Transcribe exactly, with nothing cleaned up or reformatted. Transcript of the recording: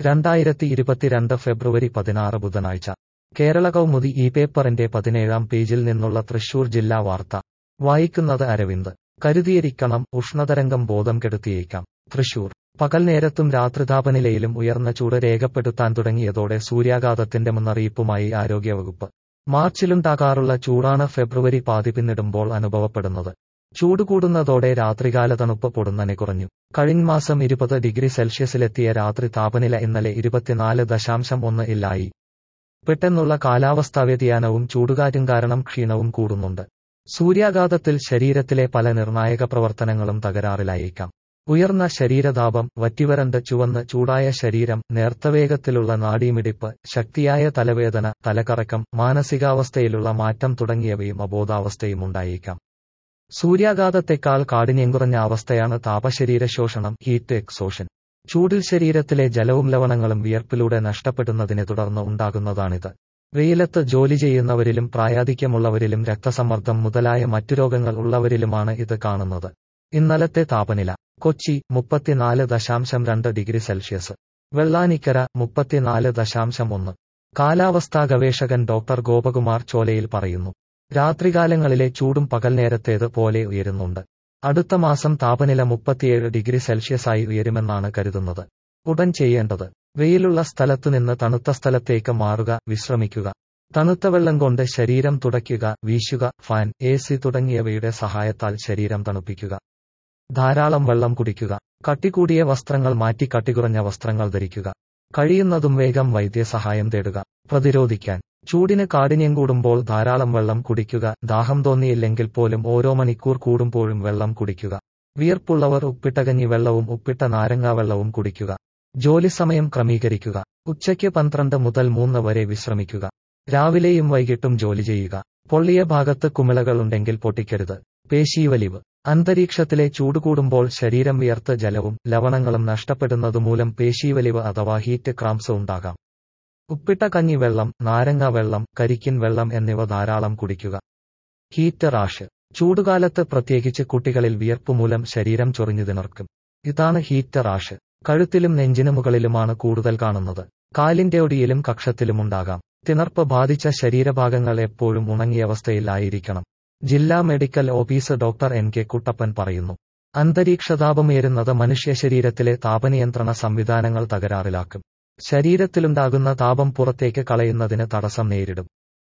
രണ്ടായിരത്തി ഇരുപത്തിരണ്ട് ഫെബ്രുവരി പതിനാറ് ബുധനാഴ്ച കേരള കൗമുദി ഈ പേപ്പറിന്റെ പതിനേഴാം പേജിൽ നിന്നുള്ള തൃശൂർ ജില്ലാ വാർത്ത വായിക്കുന്നത് അരവിന്ദ്. കരുതിയിരിക്കണം, ഉഷ്ണതരംഗം ബോധം കെടുത്തിയേക്കാം. തൃശൂർ പകൽ നേരത്തും രാത്രിതാപനിലയിലും ഉയർന്ന ചൂട് രേഖപ്പെടുത്താൻ തുടങ്ങിയതോടെ സൂര്യാഘാതത്തിന്റെ മുന്നറിയിപ്പുമായി ആരോഗ്യവകുപ്പ്. മാർച്ചിലുണ്ടാകാറുള്ള ചൂടാണ് ഫെബ്രുവരി പാതി പിന്നിടുമ്പോൾ അനുഭവപ്പെടുന്നത്. ചൂട് കൂടുന്നതോടെ രാത്രികാല തണുപ്പ് പൊടുന്നനെ കുറഞ്ഞു. കഴിഞ്ഞ മാസം ഇരുപത് ഡിഗ്രി സെൽഷ്യസിലെത്തിയ രാത്രി താപനില ഇന്നലെ ഇരുപത്തിനാല് ദശാംശം ഒന്ന് ഇല്ലായി. പെട്ടെന്നുള്ള കാലാവസ്ഥാ വ്യതിയാനവും ചൂടുകാറ്റും കാരണം ക്ഷീണവും കൂടുന്നുണ്ട്. സൂര്യാഘാതത്തിൽ ശരീരത്തിലെ പല നിർണായക പ്രവർത്തനങ്ങളും തകരാറിലായേക്കാം. ഉയർന്ന ശരീരതാപം, വറ്റിവരണ്ട് ചുവന്ന് ചൂടായ ശരീരം, നേർത്തവേഗത്തിലുള്ള നാഡീമിടിപ്പ്, ശക്തിയായ തലവേദന, തലകറക്കം, മാനസികാവസ്ഥയിലുള്ള മാറ്റം തുടങ്ങിയവയും അബോധാവസ്ഥയും ഉണ്ടായേക്കാം. സൂര്യാഘാതത്തെക്കാൾ കാഠിന്യം കുറഞ്ഞ അവസ്ഥയാണ് താപശരീരശോഷണം, ഹീറ്റ് എക്സോഷൻ. ചൂടിൽ ശരീരത്തിലെ ജലവും ലവണങ്ങളും വിയർപ്പിലൂടെ നഷ്ടപ്പെടുന്നതിനെ തുടർന്ന് ഉണ്ടാകുന്നതാണിത്. വെയിലത്ത് ജോലി ചെയ്യുന്നവരിലും പ്രായാധിക്യമുള്ളവരിലും രക്തസമ്മർദ്ദം മുതലായ മറ്റു രോഗങ്ങൾ ഉള്ളവരിലുമാണ് ഇത് കാണുന്നത്. ഇന്നലത്തെ താപനില: കൊച്ചി മുപ്പത്തിനാല് ദശാംശം രണ്ട് ഡിഗ്രി സെൽഷ്യസ്, വെള്ളാനിക്കര മുപ്പത്തിനാല് ദശാംശം ഒന്ന്. കാലാവസ്ഥാ ഗവേഷകൻ ഡോക്ടർ ഗോപകുമാർ ചോലയിൽ പറയുന്നു, രാത്രികാലങ്ങളിലെ ചൂടും പകൽ നേരത്തേത് പോലെ ഉയരുന്നുണ്ട്. അടുത്ത മാസം താപനില മുപ്പത്തിയേഴ് ഡിഗ്രി സെൽഷ്യസായി ഉയരുമെന്നാണ് കരുതുന്നത്. ഉടൻ ചെയ്യേണ്ടത്: വെയിലുള്ള സ്ഥലത്തുനിന്ന് തണുത്ത സ്ഥലത്തേക്ക് മാറുക, വിശ്രമിക്കുക. തണുത്ത വെള്ളം കൊണ്ട് ശരീരം തുടയ്ക്കുക, വീശുക. ഫാൻ, എ സി തുടങ്ങിയവയുടെ സഹായത്താൽ ശരീരം തണുപ്പിക്കുക. ധാരാളം വെള്ളം കുടിക്കുക. കട്ടികൂടിയ വസ്ത്രങ്ങൾ മാറ്റി കട്ടികുറഞ്ഞ വസ്ത്രങ്ങൾ ധരിക്കുക. കഴിയുന്നതും വേഗം വൈദ്യസഹായം തേടുക. പ്രതിരോധിക്കാൻ: ചൂടിന് കാഠിന്യം കൂടുമ്പോൾ ധാരാളം വെള്ളം കുടിക്കുക. ദാഹം തോന്നിയില്ലെങ്കിൽ പോലും ഓരോ മണിക്കൂർ കൂടുമ്പോഴും വെള്ളം കുടിക്കുക. വിയർപ്പുള്ളവർ ഉപ്പിട്ട കഞ്ഞി വെള്ളവും ഉപ്പിട്ട നാരങ്ങാവെള്ളവും കുടിക്കുക. ജോലി സമയം ക്രമീകരിക്കുക. ഉച്ചയ്ക്ക് പന്ത്രണ്ട് മുതൽ മൂന്ന് വരെ വിശ്രമിക്കുക. രാവിലെയും വൈകിട്ടും ജോലി ചെയ്യുക. പൊള്ളിയ ഭാഗത്ത് കുമിളകൾ ഉണ്ടെങ്കിൽ പൊട്ടിക്കരുത്. പേശീവലിവ്: അന്തരീക്ഷത്തിലെ ചൂട് കൂടുമ്പോൾ ശരീരം വിയർത്ത് ജലവും ലവണങ്ങളും നഷ്ടപ്പെടുന്നതുമൂലം പേശീവലിവ് അഥവാ ഹീറ്റ് ക്രാംസ് ഉണ്ടാകാം. ഉപ്പിട്ട കഞ്ഞി വെള്ളം, നാരങ്ങ വെള്ളം, കരിക്കിൻ വെള്ളം എന്നിവ ധാരാളം കുടിക്കുക. ഹീറ്റ് റാഷ്: ചൂടുകാലത്ത് പ്രത്യേകിച്ച് കുട്ടികളിൽ വിയർപ്പുമൂലം ശരീരം ചൊറിഞ്ഞു തിണർക്കും. ഇതാണ് ഹീറ്റ് റാഷ്. കഴുത്തിലും നെഞ്ചിനു മുകളിലുമാണ് കൂടുതൽ കാണുന്നത്. കാലിന്റെ ഒടിയിലും കക്ഷത്തിലുമുണ്ടാകാം. തിണർപ്പ് ബാധിച്ച ശരീരഭാഗങ്ങൾ എപ്പോഴും ഉണങ്ങിയവസ്ഥയിൽ ആയിരിക്കണം. ജില്ലാ medical officer doctor N K Kuttappan പറയുന്നു, അന്തരീക്ഷതാപമുയരുന്നത് മനുഷ്യശരീരത്തിലെ താപനിയന്ത്രണ സംവിധാനങ്ങൾ തകരാറിലാക്കും. ശരീരത്തിലുണ്ടാകുന്ന താപം പുറത്തേക്ക് കളയുന്നതിന് തടസ്സം നേരിടും.